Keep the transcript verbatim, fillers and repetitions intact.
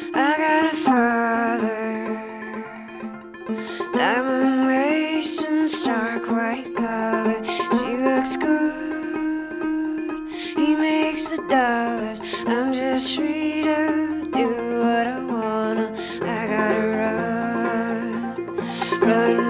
I got a father, diamond waist and stark white collar. She looks good, he makes the dollars. I'm just free to do what I wanna. I gotta run, run